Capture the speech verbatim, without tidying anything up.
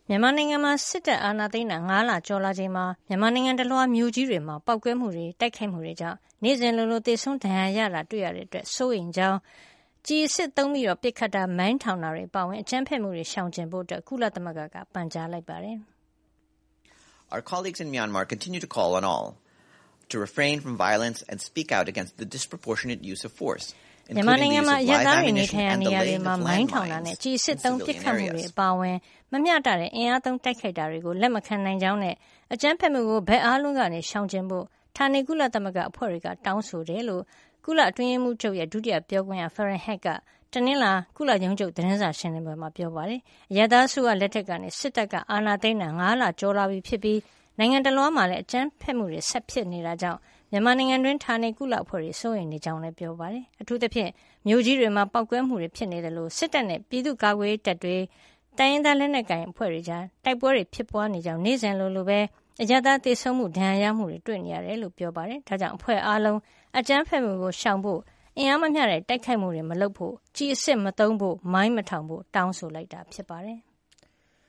မြန်မာနိုင်ငံမှာစစ်တပ်အာဏာသိမ်းတာ၅လကျော်လာချိန်မှာမြန်မာနိုင်ငံတလွှားမြို့ကြီးတွေမှာပောက်ကွဲမှုတွေတိုက်ခိုက်မှုတွေကြောင့်နေ့စဉ်လိုလိုသေဆုံးဒဏ်ရာရတာတွေ့ရတဲ့အတွက်စိုးရိမ်ကြောင်းကျည်စစ်သုံးပြီးတော့ပစ်ခတ်တာမိုင်းထောင်တာတွေပါဝင်အကြမ်းဖက်မှုတွေရှောင်ကျဉ်ဖို့အတွက်ကုလသမဂ္ဂကပန်ကြားလိုက်ပါတယ်။ Our colleagues in Myanmar continue to call on all to refrain from violence and speak out against the disproportionate use of force. မြန်မာနိုင်ငံမှာအရပ်သားတွေနေထိုင်ရာနေရာတွေမှာမိုင်းထောင်တာနဲ့ကျည်စစ်သုံးပစ်ခတ်မှုတွေအပါအဝင်မမျှတတဲ့အင်အားသုံးတိုက်ခိုက်တာတွေကိုလက်မခံနိုင်ကြောင်းနဲ့အကြမ်းဖက်မှုကိုဘက်အားလုံးကနေရှောင်ကျဉ်ဖို့ဌာနေကုလသမဂ္ဂအဖွဲ့တွေကတောင်းဆိုတယ်လို့ကုလအတွင်းရေးမှူးချုပ်ရဲ့ဒုတိယပြောခွင့်ရ Farhan Haq ကတနင်္လာကုလရုံးချုပ်သတင်းစာရှင်းလင်းပွဲမှာပြောပါတယ်။အရပ်သားစုကလက်ထက်ကနေစစ်တပ်ကအာဏာသိမ်းတာ၅လကျော်လာပြီဖြစ်ပြီးနိုင်ငံတလွှားမှာလည်းအကြမ်းဖက်မှုတွေဆက်ဖြစ်နေတာကြောင့်မြန်မာနိုင်ငံတွင်းဌာနေကုလအဖွဲ့တွေစိုးရိမ်နေကြောင်းလည်းပြောပါတယ်။အထူးသဖြင့်မြို့ကြီးတွေမှာပောက်ကွဲမှုတွေဖြစ်နေတယ်လို့စစ်တပ်နဲ့ပြည်သူ့ကာကွယ်ရေးတပ်တွေတိုင်းရင်းသားလက်နက်ကိုင်အဖွဲ့တွေကြားတိုက်ပွဲတွေဖြစ်ပွားနေကြောင်းနေ့စဉ်လိုလိုပဲအရပ်သားသေဆုံးမှုဒဏ်ရာရမှုတွေတွေ့နေရတယ်လို့ပြောပါတယ်။ဒါကြောင့်အဖွဲ့အားလုံးအကြမ်းဖက်မှုကိုရှောင်ဖို့အင်အားမမျှတဲ့တိုက်ခိုက်မှုတွေမလုပ်ဖို့ကြီးအစ်စ်မသုံးဖို့မိုင်းမထောင်ဖို့တောင်းဆိုလိုက်တာဖြစ်ပါတယ်